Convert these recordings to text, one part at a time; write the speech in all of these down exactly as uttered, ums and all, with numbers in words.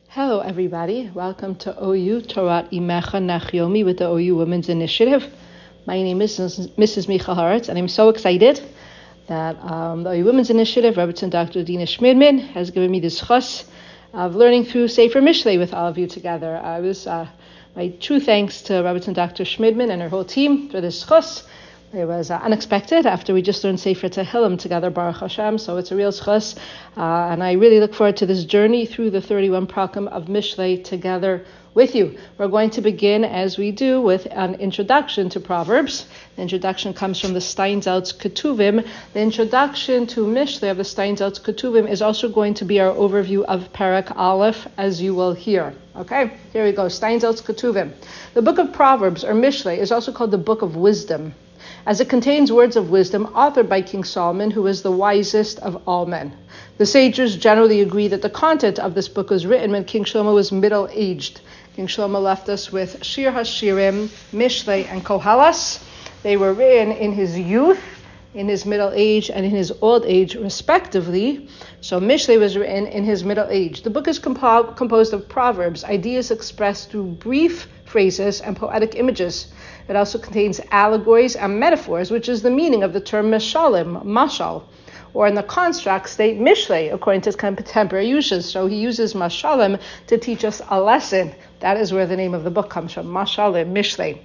Hello, everybody. Welcome to O U Torat Imecha Nachyomi with the O U Women's Initiative. My name is Missus Michal Haaretz, and I'm so excited that um, the O U Women's Initiative, Rebbetzin Doctor Dina Schmidman, has given me this chus of learning through Sefer Mishlei with all of you together. I was uh, my true thanks to Rebbetzin Doctor Schmidman and her whole team for this chus. It was uh, unexpected after we just learned Sefer Tehillim together, Baruch Hashem, so it's a real schus, uh, and I really look forward to this journey through the thirty-one prakim of Mishlei together with you. We're going to begin, as we do, with an introduction to Proverbs. The introduction comes from the Steinsaltz Ketuvim. The introduction to Mishlei of the Steinsaltz Ketuvim is also going to be our overview of Perek Aleph, as you will hear. Okay, here we go, Steinsaltz Ketuvim. The book of Proverbs, or Mishlei, is also called the book of wisdom, as it contains words of wisdom authored by King Solomon, who was the wisest of all men. The sages generally agree that the content of this book was written when King Shlomo was middle-aged. King Shlomo left us with Shir HaShirim, Mishlei, and Koheles. They were written in his youth, in his middle age, and in his old age, respectively. So Mishlei was written in his middle age. The book is compo- composed of proverbs, ideas expressed through brief phrases and poetic images. It also contains allegories and metaphors, which is the meaning of the term meshalim, mashal, or in the construct state mishlei, according to his contemporary uses. So he uses mashalim to teach us a lesson. That is where the name of the book comes from, mashalim, mishlei.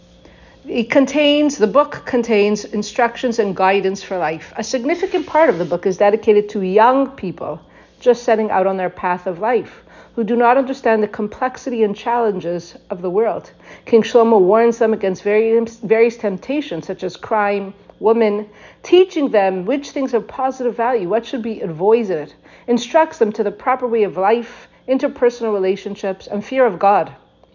It contains, the book contains instructions and guidance for life. A significant part of the book is dedicated to young people just setting out on their path of life, who do not understand the complexity and challenges of the world. King Shlomo warns them against various, various temptations, such as crime, women, teaching them which things have positive value, what should be avoided, instructs them to the proper way of life, interpersonal relationships, and fear of God.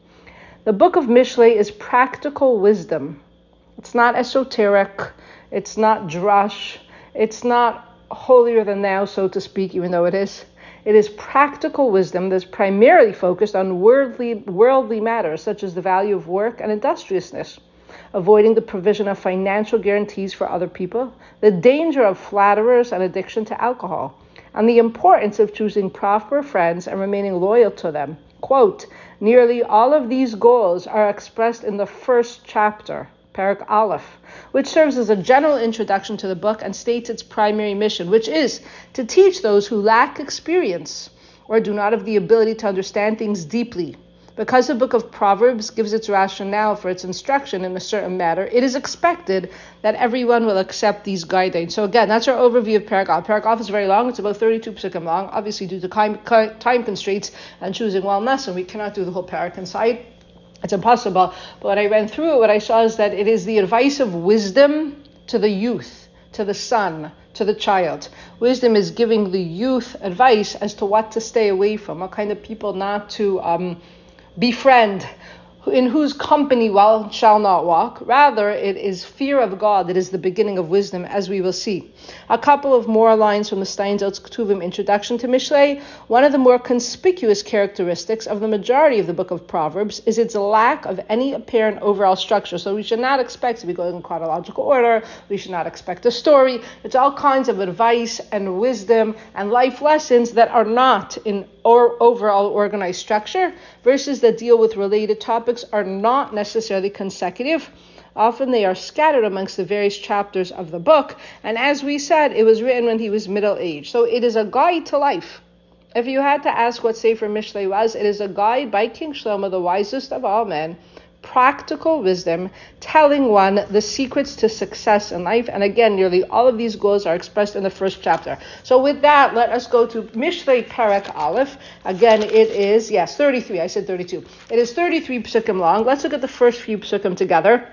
The book of Mishlei is practical wisdom. It's not esoteric, it's not drash, it's not holier than thou, so to speak, even though it is. It is practical wisdom that's primarily focused on worldly, worldly matters, such as the value of work and industriousness, avoiding the provision of financial guarantees for other people, the danger of flatterers and addiction to alcohol, and the importance of choosing proper friends and remaining loyal to them. Quote, nearly all of these goals are expressed in the first chapter, Perek Aleph, which serves as a general introduction to the book and states its primary mission, which is to teach those who lack experience or do not have the ability to understand things deeply. Because the book of Proverbs gives its rationale for its instruction in a certain matter, it is expected that everyone will accept these guidelines. So again, that's our overview of Perek Aleph. Perek Aleph is very long. It's about thirty-two psukim long. Obviously, due to time constraints and choosing one lesson, we cannot do the whole Perek inside. It's impossible. But when I went through it, what I saw is that it is the advice of wisdom to the youth, to the son, to the child. Wisdom is giving the youth advice as to what to stay away from, what kind of people not to um, befriend, in whose company one shall not walk. Rather, it is fear of God that is the beginning of wisdom, as we will see. A couple of more lines from the Steinsaltz Ketuvim introduction to Mishlei. One of the more conspicuous characteristics of the majority of the book of Proverbs is its lack of any apparent overall structure. So we should not expect to be going in chronological order. We should not expect a story. It's all kinds of advice and wisdom and life lessons that are not in or overall organized structure. Verses that deal with related topics are not necessarily consecutive. Often they are scattered amongst the various chapters of the book. And as we said, it was written when he was middle-aged. So it is a guide to life. If you had to ask what Sefer Mishlei was, it is a guide by King Shlomo, the wisest of all men, practical wisdom, telling one the secrets to success in life. And again, nearly all of these goals are expressed in the first chapter. So with that, let us go to Mishlei Perek Aleph. Again, it is, yes, thirty-three. I said thirty-two. It is thirty-three psukim long. Let's look at the first few psukim together.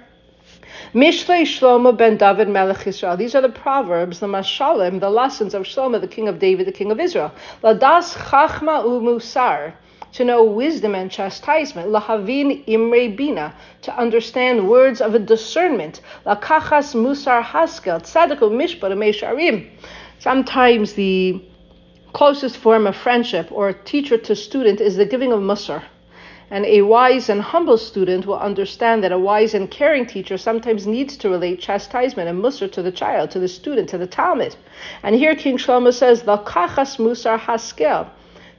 Mishlei Shlomo ben David Melech Yisrael. These are the proverbs, the mashalim, the lessons of Shlomo, the king of David, the king of Israel. Ladas chachma umusar, to know wisdom and chastisement, lahavin imrei bina, to understand words of a discernment, lakachas musar haskel, tzedek mishpat meisharim. Sometimes the closest form of friendship or teacher to student is the giving of musar. And a wise and humble student will understand that a wise and caring teacher sometimes needs to relate chastisement and musar to the child, to the student, to the Talmud. And here King Shlomo says, lakachas musar haskel,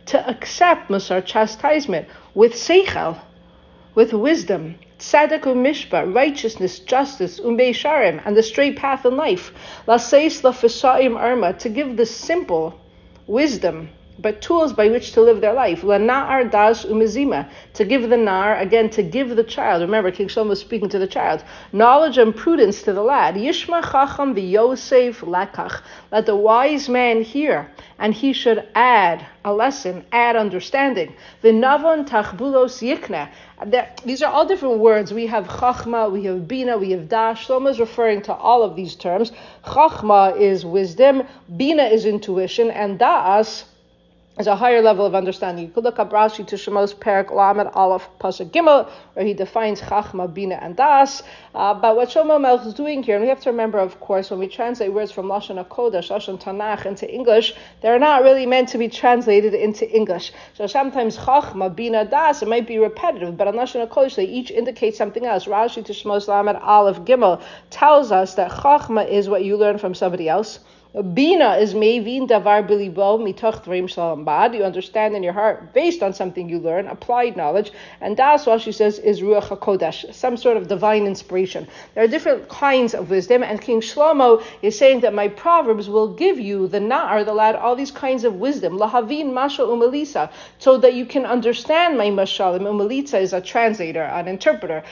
to accept musar, chastisement, with seichel, with wisdom, tzedek u'mishpat, righteousness, justice, u'meisharim, and the straight path in life. Laseis lafisa'im arma, to give the simple wisdom, but tools by which to live their life. Lana'ar das umezima, to give the nar, again, to give the child. Remember, King Shlomo was speaking to the child. Knowledge and prudence to the lad. Yishma chacham v'yosef lakach. Let the wise man hear, and he should add a lesson, add understanding. V'navon tachbulos yikna. These are all different words. We have chachma, we have bina, we have dash. Shlomo is referring to all of these terms. Chachma is wisdom, bina is intuition, and da'as is a higher level of understanding. You could look up Rashi to Shemos Perak Lamed Aleph Pasuk Gimel, where he defines Chachma, Bina, and Das. Uh, but what Shlomo Melech is doing here, and we have to remember, of course, when we translate words from Lashon HaKodesh, Lashon Tanakh, into English, they're not really meant to be translated into English. So sometimes Chachma, Bina, Das, it might be repetitive, but on Lashon HaKodesh, they each indicate something else. Rashi to Shemos Lamed Aleph Gimel tells us that Chachma is what you learn from somebody else. Bina is mevin davar bilibo mitoch dvarim shalom bad. You understand in your heart based on something you learn, applied knowledge. And das, what she says, is ruach hakodesh, some sort of divine inspiration. There are different kinds of wisdom, and King Shlomo is saying that my proverbs will give you, the na'ar, the lad, all these kinds of wisdom. Lahavin masha umalisa, so that you can understand my mashalim. Umalisa is a translator, an interpreter.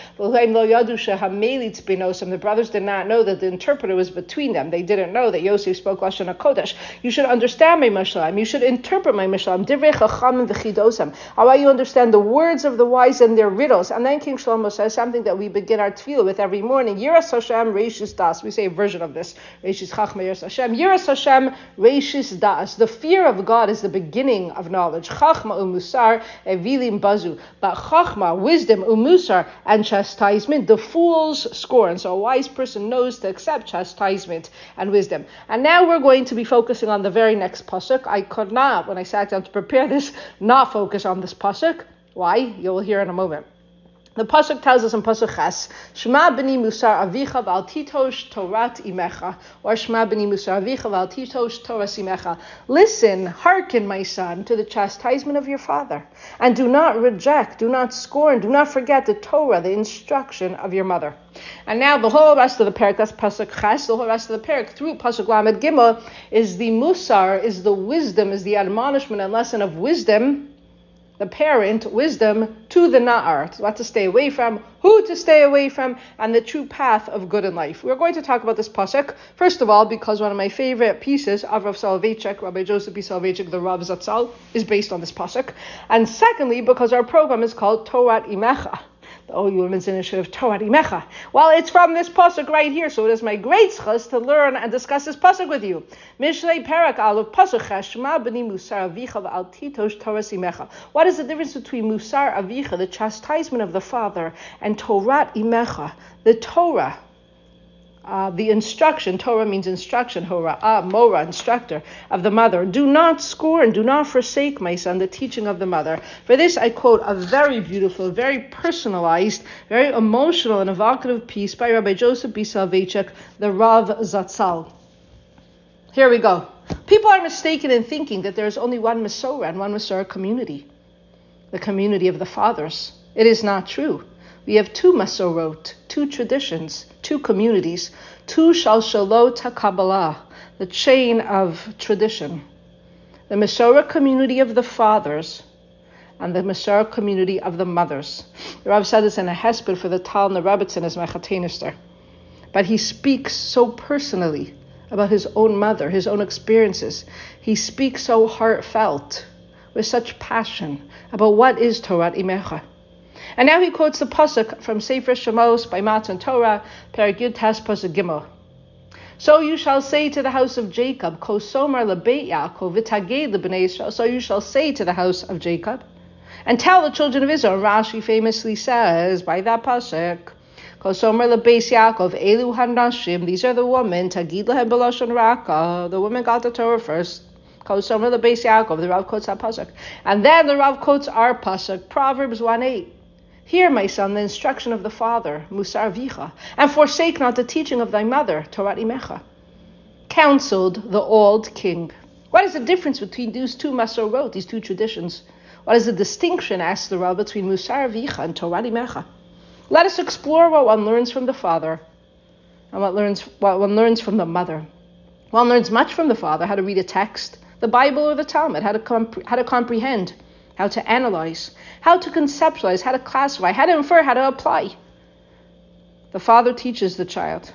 The brothers did not know that the interpreter was between them. They didn't know that Yosef spoke Lashon HaKodesh. You should understand my Mishalim. You should interpret my Mishalim. Divrei chachamim v'chidosam. How about you understand the words of the wise and their riddles? And then King Shlomo says something that we begin our tefillah with every morning. Yiras Hashem reishis das. We say a version of this. Reishis chachma yiras Hashem. Yiras Hashem reishis das. The fear of God is the beginning of knowledge. Chachma umusar evilim bazu. But chachma, wisdom, umusar, and chastisement, the fool's scorn. So a wise person knows to accept chastisement and wisdom. And now we're going to be focusing on the very next pasuk. I could not, when I sat down to prepare this, not focus on this pasuk. Why? You'll hear in a moment. The pasuk tells us in pasuk ches, Shema b'ni musar avicha v'al titosh torat imecha, or Shema b'ni musar avicha v'al titosh toras imecha. Listen, hearken, my son, to the chastisement of your father, and do not reject, do not scorn, do not forget the Torah, the instruction of your mother. And now the whole rest of the parak, that's pasuk ches, the whole rest of the parak through pasuk lamed gimel is the musar, is the wisdom, is the admonishment and lesson of wisdom. The parent, wisdom, to the na'ar, what to stay away from, who to stay away from, and the true path of good in life. We're going to talk about this pasuk, first of all, because one of my favorite pieces of Rav Soloveitchik, Rabbi Joseph B. Soloveitchik, the Rav Zatzal, is based on this pasuk. And secondly, because our program is called Torat Imecha. Oh, you women's initiative, Torah Imecha. Well, it's from this pasuk right here, so it is my great schus to learn and discuss this pasuk with you. Mishlei Perak Aleph Pasuk Shema b'ni Musar Avicha v'al Titosh Torah Imecha. What is the difference between Musar Avicha, the chastisement of the father, and Torah Imecha, the Torah? Uh, the instruction, Torah means instruction, Hora'ah, Mora, instructor, of the mother. Do not scorn, do not forsake, my son, the teaching of the mother. For this I quote a very beautiful, very personalized, very emotional and evocative piece by Rabbi Joseph B. Soloveitchik, the Rav Zatzal. Here we go. People are mistaken in thinking that there is only one Masorah and one Masorah community, the community of the fathers. It is not true. We have two Masorot, two traditions, two communities, two Shalshalot HaKabbalah, the chain of tradition. The Masorah community of the fathers and the Masorah community of the mothers. The Rav said this in a hesped for the Tal Nerebitzin as my Chatenister. But he speaks so personally about his own mother, his own experiences. He speaks so heartfelt, with such passion, about what is Torah Imecha. And now he quotes the pasuk from Sefer Shemos by Matan Torah, Perek Yud Tes Pasuk Gimel. So you shall say to the house of Jacob, Kosomar lebeit Yaakov v'taged lebnei Yisrael. So you shall say to the house of Jacob, and tell the children of Israel. Rashi famously says by that pasuk, Kosomar lebeit Yaakov elu hanashim. These are the women. Tagid lehem b'lashon raka. The women got the Torah first. Kosomar lebeit Yaakov. The Rav quotes that pasuk, and then the Rav quotes our pasuk, Proverbs one eight. Hear, my son, the instruction of the father, Musar Vicha, and forsake not the teaching of thy mother, Torah Imecha. Counseled the old king. What is the difference between these two masorot, these two traditions? What is the distinction, asks the Rav, between Musar Avicha and Torah Imecha? Let us explore what one learns from the father and what learns what one learns from the mother. One learns much from the father, how to read a text, the Bible or the Talmud, how to comp- how to comprehend, how to analyze, how to conceptualize, how to classify, how to infer, how to apply. The father teaches the child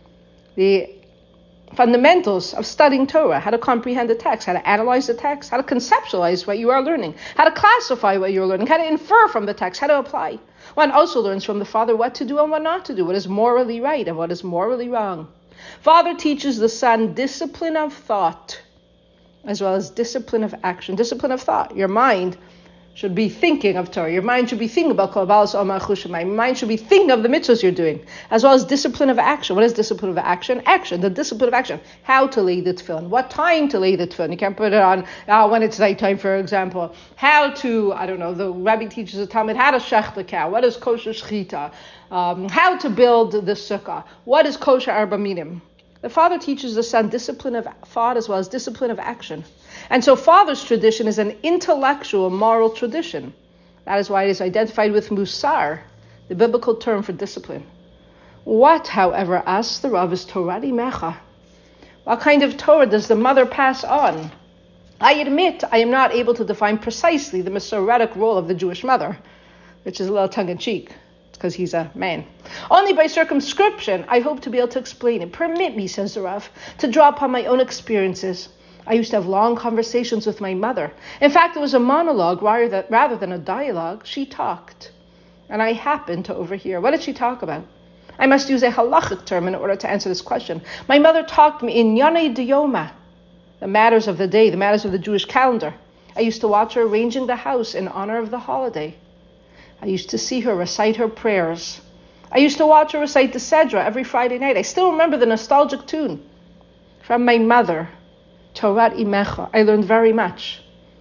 the fundamentals of studying Torah, how to comprehend the text, how to analyze the text, how to conceptualize what you are learning, how to classify what you're learning, how to infer from the text, how to apply. One also learns from the father what to do and what not to do, what is morally right and what is morally wrong. Father teaches the son discipline of thought as well as discipline of action. Discipline of thought. Your mind should be thinking of Torah. Your mind should be thinking about Kol Balas Omar Chushamai. Your mind should be thinking of the mitzvahs you're doing, as well as discipline of action. What is discipline of action? Action, the discipline of action. How to lay the tefillin, what time to lay the tefillin. You can't put it on uh, when it's nighttime, for example. How to, I don't know, the Rabbi teaches the Talmud how to shech the cow. What is kosher shechita? Um, how to build the sukkah. What is kosher arba minim? The father teaches the son discipline of thought as well as discipline of action. And so father's tradition is an intellectual, moral tradition. That is why it is identified with musar, the biblical term for discipline. What, however, asks the Rav, is Torah Imecha? What kind of Torah does the mother pass on? I admit I am not able to define precisely the Masoretic role of the Jewish mother, which is a little tongue-in-cheek, because he's a man. Only by circumscription, I hope to be able to explain it. Permit me, says the Rav, to draw upon my own experiences. I used to have long conversations with my mother. In fact, it was a monologue rather than a dialogue. She talked, and I happened to overhear. What did she talk about? I must use a halachic term in order to answer this question. My mother talked to me in Yanei Diyoma, the matters of the day, the matters of the Jewish calendar. I used to watch her arranging the house in honor of the holiday. I used to see her recite her prayers. I used to watch her recite the Sedra every Friday night. I still remember the nostalgic tune. From my mother, Torah Imecha, I learned very much.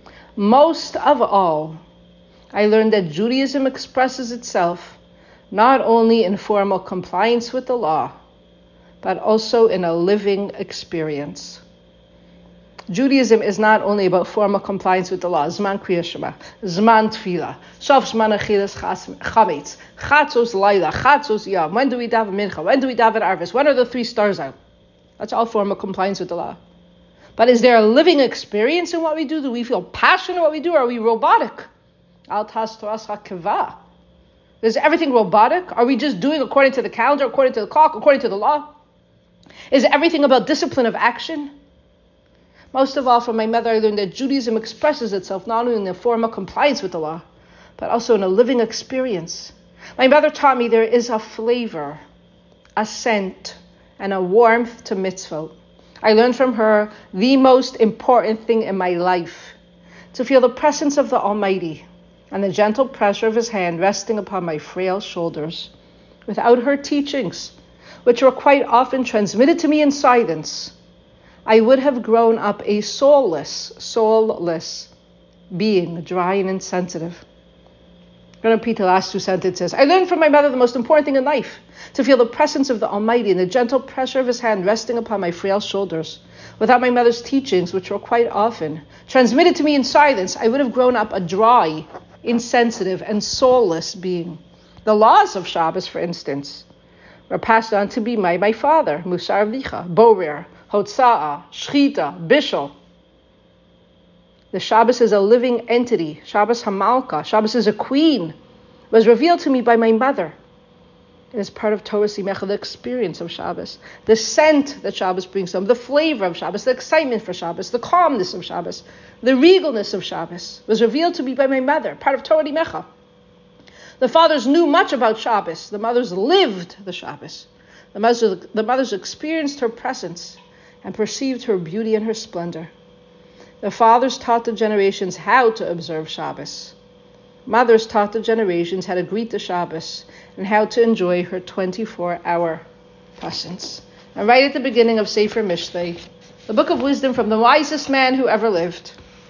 Most of all, I learned that Judaism expresses itself not only in formal compliance with the law, but also in a living experience. Judaism is not only about formal compliance with the law, Zman Kriyas Shema, Zman Tefillah, Sof Zman Achilas Chametz, Chatzos Laila, Chatzos Yom. When do we daven Mincha? When do we daven Arvis? When are the three stars out? That's all formal compliance with the law. But is there a living experience in what we do? Do we feel passionate in what we do? Or are we robotic? Al Tas Toras HaKeva. Is everything robotic? Are we just doing according to the calendar, according to the clock, according to the law? Is everything about discipline of action? Most of all, from my mother, I learned that Judaism expresses itself not only in the form of compliance with the law, but also in a living experience. My mother taught me there is a flavor, a scent, and a warmth to mitzvot. I learned from her the most important thing in my life, to feel the presence of the Almighty and the gentle pressure of His hand resting upon my frail shoulders. Without her teachings, which were quite often transmitted to me in silence, I would have grown up a soulless, soulless being, dry and insensitive. I'm going to repeat the last two sentences. I learned from my mother the most important thing in life, to feel the presence of the Almighty and the gentle pressure of His hand resting upon my frail shoulders. Without my mother's teachings, which were quite often transmitted to me in silence, I would have grown up a dry, insensitive, and soulless being. The laws of Shabbos, for instance, were passed on to me by my father, Musar Avicha, Borer, Hotza'a, Shchita, Bishul. The Shabbos is a living entity. Shabbos Hamalka. Shabbos is a queen. It was revealed to me by my mother. It is part of Torah Imecha, the experience of Shabbos, the scent that Shabbos brings them, the flavor of Shabbos, the excitement for Shabbos, the calmness of Shabbos, the regalness of Shabbos was revealed to me by my mother, part of Torah Imecha. The fathers knew much about Shabbos. The mothers lived the Shabbos. The mothers, the mothers experienced her presence and perceived her beauty and her splendor. The fathers taught the generations how to observe Shabbos. Mothers taught the generations how to greet the Shabbos and how to enjoy her twenty-four hour presence. And right at the beginning of Sefer Mishlei, the book of wisdom from the wisest man who ever lived,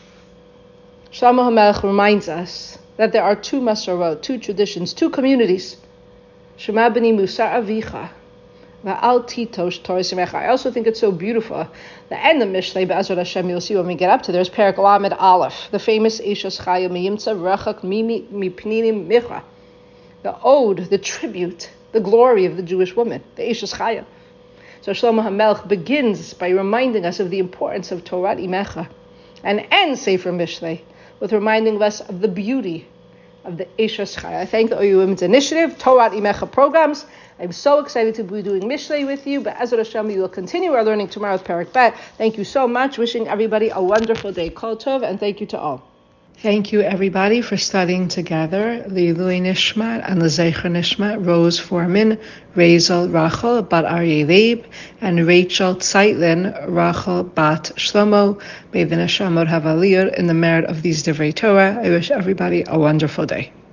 Shlomo HaMelech reminds us that there are two Masorot, two traditions, two communities. Shema b'ni Musar Avicha, I also think it's so beautiful. The end of Mishlei, Be'ezrat Hashem, you'll see when we get up to there's Perek Lamed Aleph, the famous Eishes Chaya Miyimtza Rachak Mipninim Micha, the ode, the tribute, the glory of the Jewish woman, the Eishes Chaya. So Shlomo HaMelech begins by reminding us of the importance of Torat Imecha, and ends Sefer Mishlei with reminding us of the beauty of the Eishes Chaya. I thank the O U Women's Initiative, Torat Imecha programs. I'm so excited to be doing Mishlei with you. But Be'ezrat Hashem, we will continue our learning tomorrow with Perek Bet. Thank you so much. Wishing everybody a wonderful day. Kol Tov, and thank you to all. Thank you, everybody, for studying together. Leilui Nishmat and L'Zeicher Nishmat, Rose Foreman, Razel Rachel Bat Aryeh Leib, and Rachel Zeitlin Rachel Bat Shlomo. May the Neshamot have aliyah in the merit of these Divrei Torah. I wish everybody a wonderful day.